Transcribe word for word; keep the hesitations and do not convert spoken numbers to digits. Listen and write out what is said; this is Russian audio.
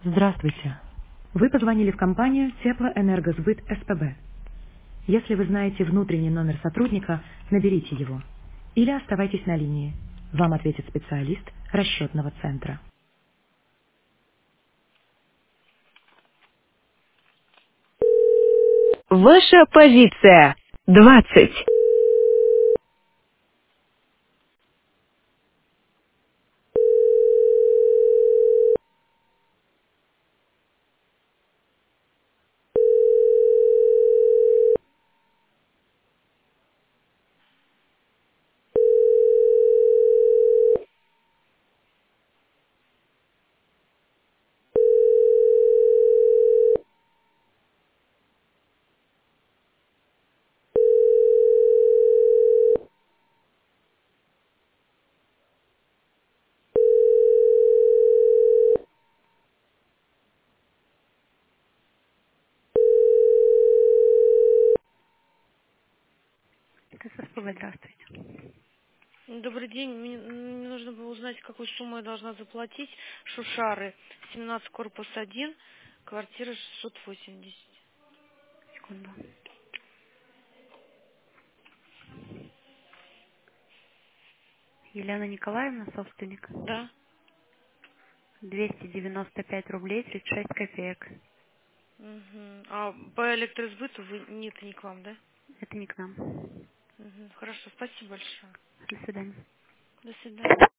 Здравствуйте. Вы позвонили в компанию Теплоэнергосбыт СПБ. Если вы знаете внутренний номер сотрудника, наберите его. Или оставайтесь на линии. Вам ответит специалист расчетного центра. Ваша позиция. Двадцать. Это СПБ, здравствуйте. Добрый день. Мне, мне нужно было узнать, какую сумму я должна заплатить. Шушары, семнадцать, корпус один, квартира шестьсот восемьдесят. Секунду. Елена Николаевна, собственник. Да? двести девяносто пять рублей тридцать шесть копеек. Угу. А по электросбыту вы... Нет, не к вам, да? Это не к нам. Угу. Хорошо, спасибо большое. До свидания. До свидания.